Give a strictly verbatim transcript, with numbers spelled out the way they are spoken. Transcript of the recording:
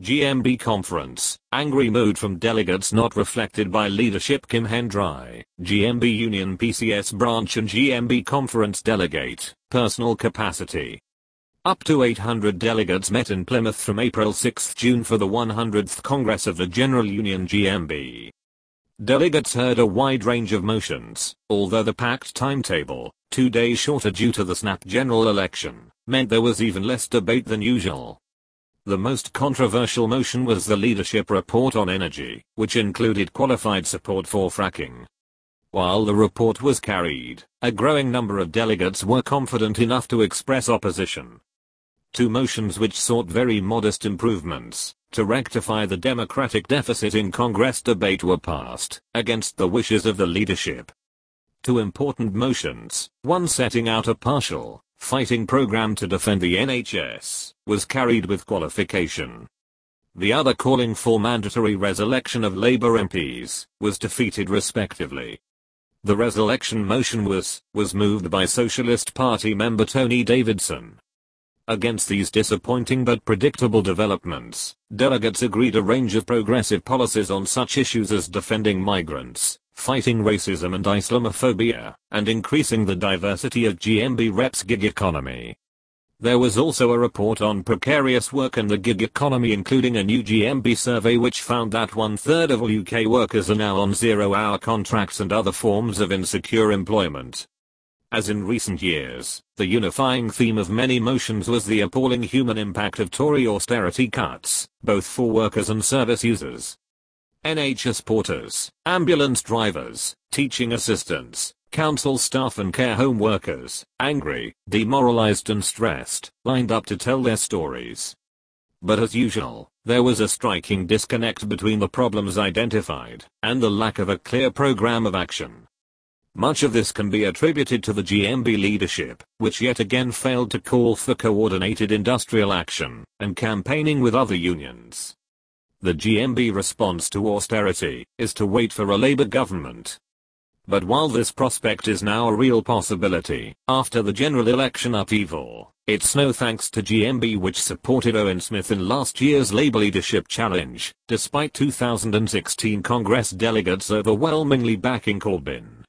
G M B conference, angry mood from delegates not reflected by leadership. Kim Hendry, G M B Union P C S branch and G M B conference delegate, personal capacity. Up to eight hundred delegates met in Plymouth from April sixth to June for the one hundredth Congress of the General Union G M B. Delegates heard a wide range of motions, although the packed timetable, two days shorter due to the snap general election, meant there was even less debate than usual. The most controversial motion was the leadership report on energy, which included qualified support for fracking. While the report was carried, a growing number of delegates were confident enough to express opposition. Two motions which sought very modest improvements to rectify the Democratic deficit in Congress debate were passed, against the wishes of the leadership. Two important motions, one setting out a partial, fighting program to defend the N H S, was carried with qualification. The other, calling for mandatory reelection of Labour M Ps, was defeated respectively. The reelection motion was, was moved by Socialist Party member Tony Davidson. Against these disappointing but predictable developments, delegates agreed a range of progressive policies on such issues as defending migrants, fighting racism and Islamophobia, and increasing the diversity of G M B reps' gig economy. There was also a report on precarious work and the gig economy, including a new G M B survey which found that one-third of all U K workers are now on zero-hour contracts and other forms of insecure employment. As in recent years, the unifying theme of many motions was the appalling human impact of Tory austerity cuts, both for workers and service users. N H S porters, ambulance drivers, teaching assistants, council staff and care home workers, angry, demoralized and stressed, lined up to tell their stories. But as usual, there was a striking disconnect between the problems identified and the lack of a clear program of action. Much of this can be attributed to the G M B leadership, which yet again failed to call for coordinated industrial action and campaigning with other unions. The G M B response to austerity is to wait for a Labour government. But while this prospect is now a real possibility, after the general election upheaval, it's no thanks to G M B, which supported Owen Smith in last year's Labour leadership challenge, despite two thousand sixteen Congress delegates overwhelmingly backing Corbyn.